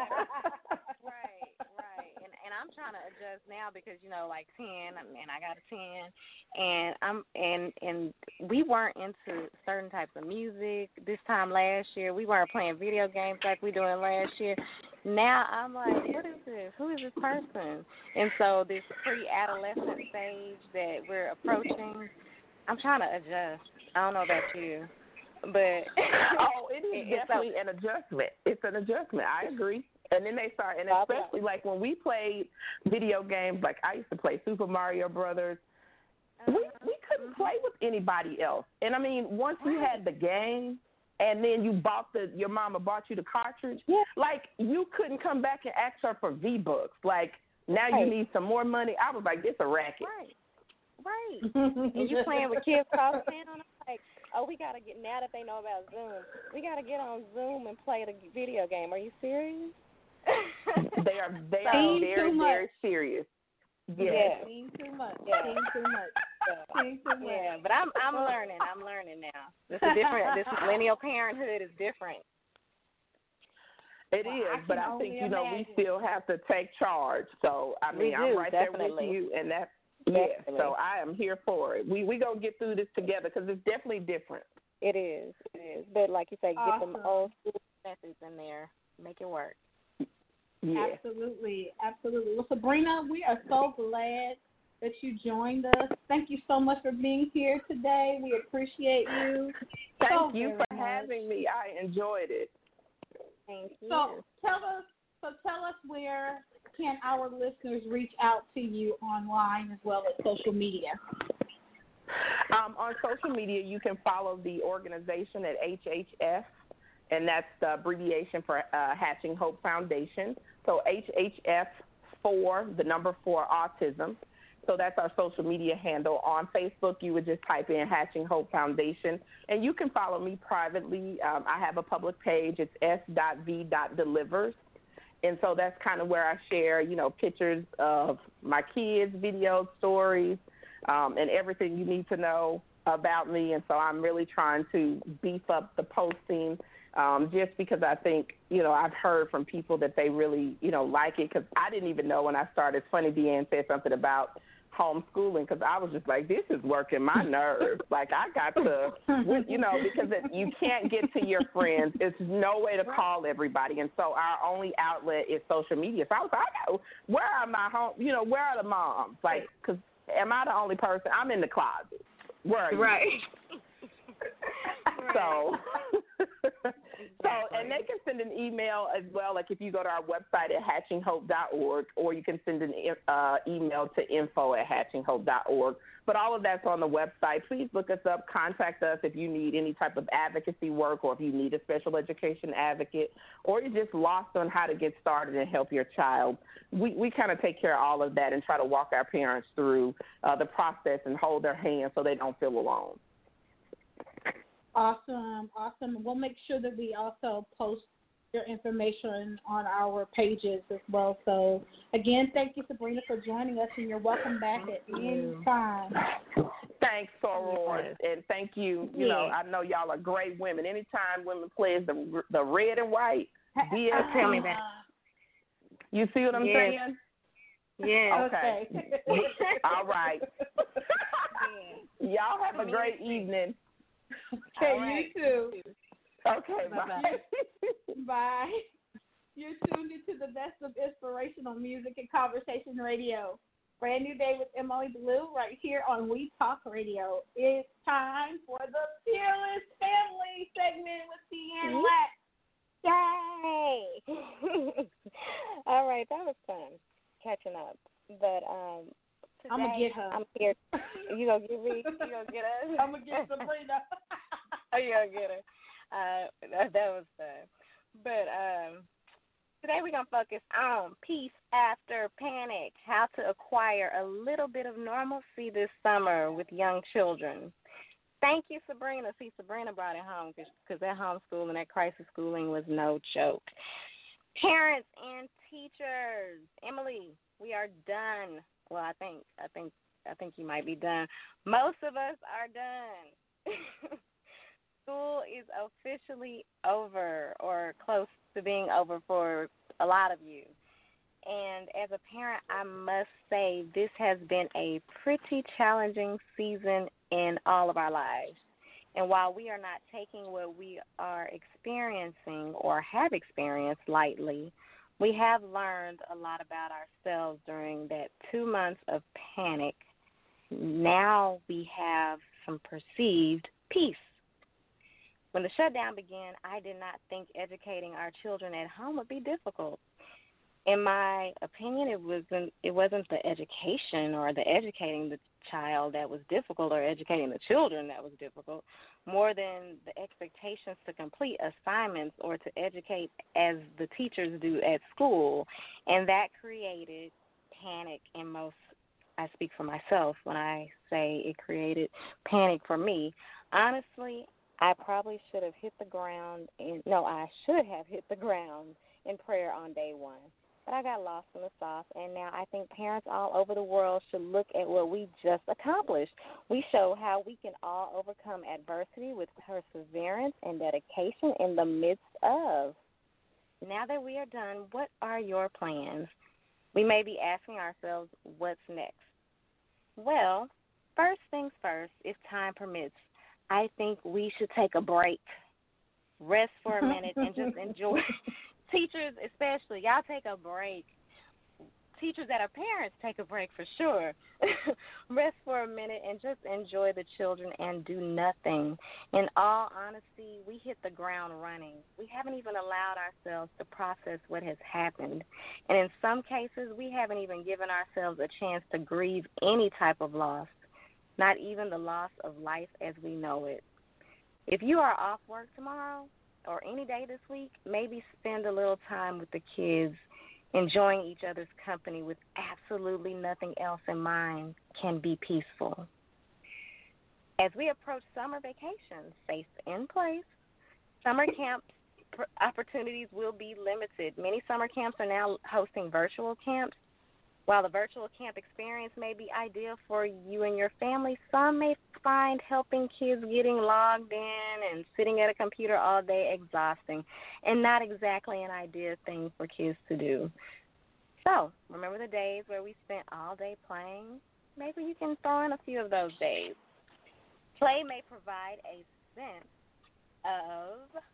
D: right. And and I'm trying to adjust now because, you know, like ten and I got a ten and I'm and and we weren't into certain types of music this time last year. We weren't playing video games like we doing last year. Now I'm like, what is this? Who is this person? And so this pre-adolescent stage that we're approaching, I'm trying to adjust. I don't know about you, but
E: Oh, it is
D: it's
E: definitely an adjustment. It's an adjustment. I agree. And then they start, and especially like when we played video games, like I used to play Super Mario Brothers. We we couldn't play with anybody else. And I mean, once you had the game, and then you bought the your mama bought you the cartridge,
D: Yeah.
E: like you couldn't come back and ask her for V Bucks. Like now
D: Right.
E: you need some more money. I was like, this a racket.
D: Right, right. And you playing with kids across town. I'm like, oh, we gotta get now that they know about Zoom. We gotta get on Zoom and play the video game. Are you serious?
E: They are they
B: Seen
E: are
B: too
E: very
B: much.
E: very serious. Yes.
D: Yeah.
B: Seen too much.
D: Yeah.
B: Seen too much. Seen too much.
D: Yeah, but I'm I'm learning. I'm learning now. This is different. This millennial parenthood is different.
E: It
B: Well,
E: is,
B: I
E: but
B: can
E: I think,
B: only
E: you know,
B: imagine.
E: we still have to take charge. So, I
D: We
E: mean, I'm
D: do,
E: right there
D: definitely.
E: with you, and that, yeah,
D: Definitely.
E: so I am here for it. We we going to get through this together because it's definitely different.
D: It is. It is. But like you say, get them
B: Awesome.
D: old school methods in there. Make it work.
E: Yeah.
B: Absolutely, absolutely. Well, Sabrina, we are so glad that you joined us. Thank you so much for being here today. We appreciate you.
E: Thank
B: so
E: you
B: very
E: for
B: much.
E: having me. I enjoyed it.
D: Thank you.
B: So tell us, so tell us where can our listeners reach out to you online as well as social media?
E: Um, on social media, you can follow the organization at H H F, and that's the abbreviation for uh, Hatching Hope Foundation. So H H F four, the number four, autism. So that's our social media handle. On Facebook, you would just type in Hatching Hope Foundation, and you can follow me privately. Um, I have a public page. It's s dot v dot delivers. And so that's kind of where I share, you know, pictures of my kids, videos, stories, um, and everything you need to know about me. And so I'm really trying to beef up the posting um, just because I think, you know, I've heard from people that they really, you know, like it because I didn't even know when I started. It's funny, Deanne said something about homeschooling because I was just like, this is working my nerves. Like I got to, you know, because it, you can't get to your friends. It's no way to call everybody. And so our only outlet is social media. So I was like, I know, where are my home, you know, where are the moms? Like, because am I the only person? I'm in the closet. Where are you?
D: Right.
E: So, so, and they can send an email as well. Like if you go to our website at hatching hope dot org, or you can send an uh, email to info at hatching hope dot org. But all of that's on the website. Please look us up. Contact us if you need any type of advocacy work, or if you need a special education advocate, or you're just lost on how to get started and help your child. We we kind of take care of all of that and try to walk our parents through uh, the process and hold their hand so they don't feel alone.
B: Awesome, awesome. We'll make sure that we also post your information on our pages as well. So, again, thank you, Sabrina, for joining us, and you're welcome back at any time.
E: Thanks, Soror, and thank you. You
D: yeah.
E: know, I know y'all are great women. Anytime women plays the the red and white, D S T,
D: tell me that.
E: You see what I'm
D: yes.
E: saying?
D: Yeah.
E: Okay.
B: okay.
E: All right. Y'all have a great evening.
B: Okay,
D: right.
B: you too.
E: Okay,
B: Bye-bye. Bye. You're tuned into the best of inspirational music and conversation radio. Brand new day with Emily Blue right here on We Talk Radio. It's time for the Fearless Family segment with Deanne Lack.
D: Yay! All right, that was fun catching up. But um, today,
B: I'm gonna get her.
D: I'm here. You gonna get me? You gonna get us?
B: I'm gonna get Sabrina.
D: Oh, you gonna get her? Uh, that, that was fun. But um, today we're gonna focus on peace after panic. How to acquire a little bit of normalcy this summer with young children. Thank you, Sabrina. See, Sabrina brought it home because that homeschooling, that crisis schooling was no joke. Parents and teachers, Emily, we are done. Well, I think, I think, I think you might be done. Most of us are done. School is officially over or close to being over for a lot of you. And as a parent, I must say this has been a pretty challenging season in all of our lives. And while we are not taking what we are experiencing or have experienced lightly, we have learned a lot about ourselves during that two months of panic. Now we have some perceived peace. When the shutdown began, I did not think educating our children at home would be difficult. In my opinion, it wasn't it wasn't the education or the educating the child that was difficult or educating the children that was difficult, more than the expectations to complete assignments or to educate as the teachers do at school. And that created panic in most, I speak for myself when I say it created panic for me. Honestly, I probably should have hit the ground, in, no, I should have hit the ground in prayer on day one. But I got lost in the sauce, and now I think parents all over the world should look at what we just accomplished. We show how we can all overcome adversity with perseverance and dedication in the midst of. Now that we are done, what are your plans? We may be asking ourselves, what's next? Well, first things first, if time permits, I think we should take a break, rest for a minute, and just enjoy. Teachers especially, y'all take a break. Teachers that are parents, take a break for sure. Rest for a minute and just enjoy the children and do nothing. In all honesty, we hit the ground running. We haven't even allowed ourselves to process what has happened. And in some cases, we haven't even given ourselves a chance to grieve any type of loss, not even the loss of life as we know it. If you are off work tomorrow or any day this week, maybe spend a little time with the kids, enjoying each other's company with absolutely nothing else in mind can be peaceful. As we approach summer vacations, safe in place, summer camp opportunities will be limited. Many summer camps are now hosting virtual camps. While the virtual camp experience may be ideal for you and your family, some may find helping kids getting logged in and sitting at a computer all day exhausting and not exactly an ideal thing for kids to do. So, remember the days where we spent all day playing? Maybe you can throw in a few of those days. Play may provide a sense of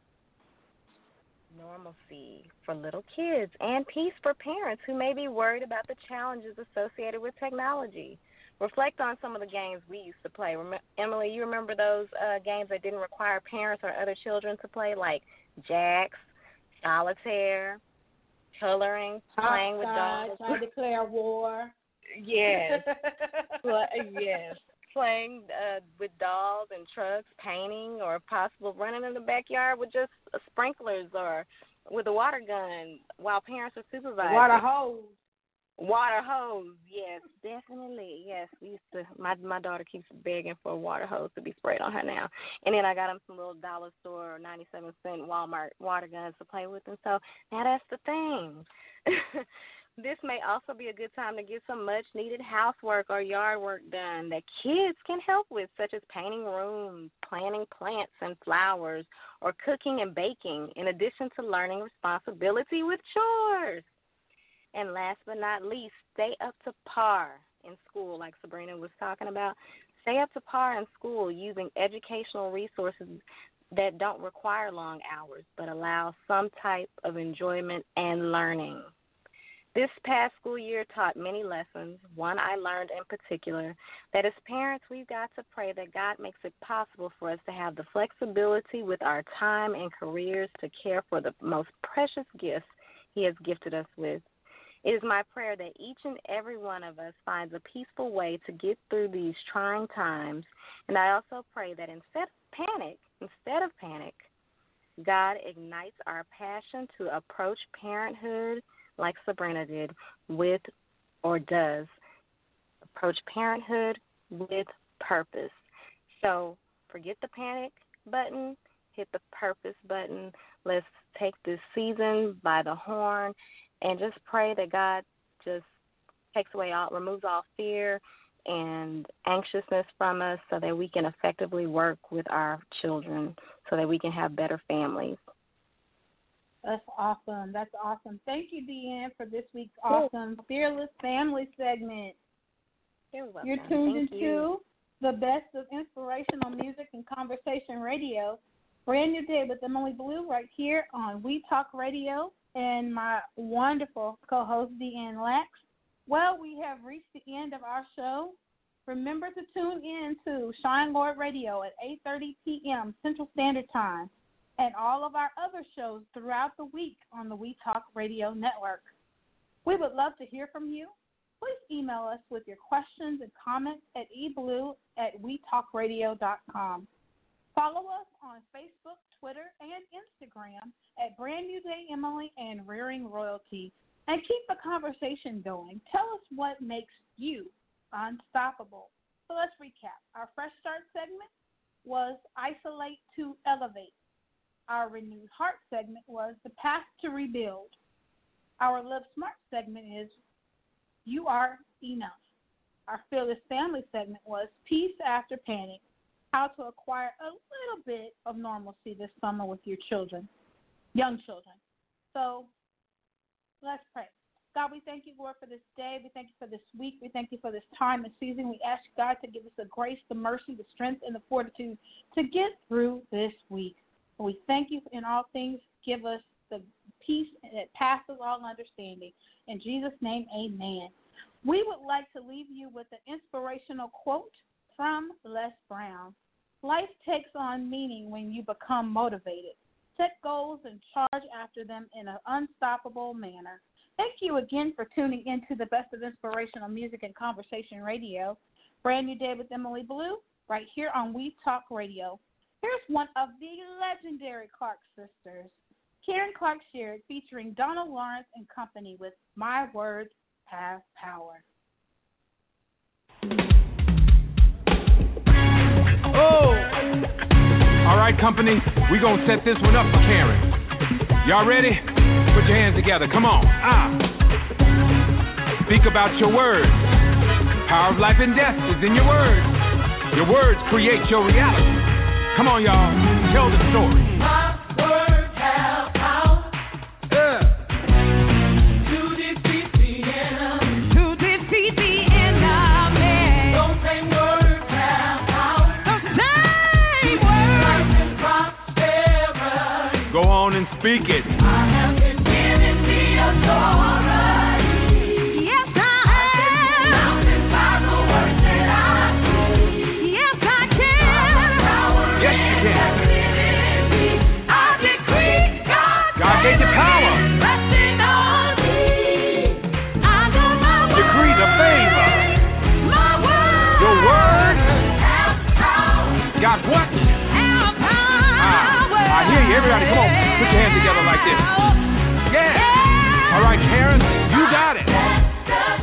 D: normalcy for little kids and peace for parents who may be worried about the challenges associated with technology. Reflect on some of the games we used to play. Rem- Emily, you remember those uh, games that didn't require parents or other children to play, like jacks, solitaire, coloring, playing with dolls?
B: I declare war.
D: Yes. Yes. Playing uh, with dolls and trucks, painting, or possible running in the backyard with just uh, sprinklers or with a water gun while parents are supervising.
B: Water hose.
D: Water hose, yes, definitely, yes. We used to. My my daughter keeps begging for a water hose to be sprayed on her now. And then I got him some little dollar store or ninety-seven cent Walmart water guns to play with, and so now that's the thing. This may also be a good time to get some much needed housework or yard work done that kids can help with, such as painting rooms, planting plants and flowers, or cooking and baking, in addition to learning responsibility with chores. And last but not least, stay up to par in school, like Sabrina was talking about. Stay up to par in school using educational resources that don't require long hours but allow some type of enjoyment and learning. This past school year taught many lessons. One I learned in particular, that as parents we've got to pray that God makes it possible for us to have the flexibility with our time and careers to care for the most precious gifts He has gifted us with. It is my prayer that each and every one of us finds a peaceful way to get through these trying times. And I also pray that instead of panic, instead of panic, God ignites our passion to approach parenthood like Sabrina did with, or does, approach parenthood with purpose. So forget the panic button, hit the purpose button. Let's take this season by the horn and just pray that God just takes away all, removes all fear and anxiousness from us so that we can effectively work with our children so that we can have better families.
B: That's awesome. That's awesome. Thank you, Deanne, for this week's awesome Fearless Family segment.
D: You're welcome.
B: You're tuned
D: Thank
B: into
D: you.
B: the best of inspirational music and conversation radio. Brand new day with Emily Blue right here on We Talk Radio and my wonderful co-host, Deanne Lax. Well, we have reached the end of our show. Remember to tune in to Shine Lord Radio at eight thirty p.m. Central Standard Time, and all of our other shows throughout the week on the We Talk Radio Network. We would love to hear from you. Please email us with your questions and comments at eblue at we talk radio dot com. Follow us on Facebook, Twitter, and Instagram at Brand New Day Emily and Rearing Royalty. And keep the conversation going. Tell us what makes you unstoppable. So let's recap. Our Fresh Start segment was Isolate to Elevate. Our Renewed Heart segment was The Path to Rebuild. Our Live Smart segment is You Are Enough. Our Fearless Family segment was Peace After Panic, how to acquire a little bit of normalcy this summer with your children, young children. So let's pray. God, we thank you, Lord, for this day. We thank you for this week. We thank you for this time and season. We ask God to give us the grace, the mercy, the strength, and the fortitude to get through this week. And we thank you in all things. Give us the peace that passes all understanding. In Jesus' name, amen. We would like to leave you with an inspirational quote from Les Brown. Life takes on meaning when you become motivated. Set goals and charge after them in an unstoppable manner. Thank you again for tuning into the best of inspirational music and conversation radio. Brand new day with Emily Blue, right here on We Talk Radio. Here's one of the legendary Clark sisters, Karen Clark Sherrod, featuring Donald Lawrence and company with My Words Have Power.
A: Oh! All right, company, we're going to set this one up for Karen. Y'all ready? Put your hands together. Come on. Ah. Speak about your words. Power of life and death is in your words. Your words create your reality. Come on, y'all. Tell the story.
F: My words have power.
A: Yeah.
F: To defeat the enemy.
G: To defeat the enemy.
F: Those same words have power.
G: The same words.
F: Life and prosperity.
A: Go on and speak it.
F: I have been given the authority.
G: Yes, I am.
F: Mounted by the words that I speak.
G: Yes, I can.
F: Power
A: Yes, you can.
F: within me. I decree God.
A: God gave you power.
F: Resting on me.
G: I know my words.
A: Decree the favor.
G: My words.
A: Your words
F: Have power.
A: got what?
G: Have power.
A: Ah, I hear you. Everybody, come on. Put your hands together like this. Yeah. All right, Karen, you got it.
F: That's the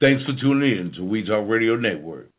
H: Thanks for tuning in to We Talk Radio Network.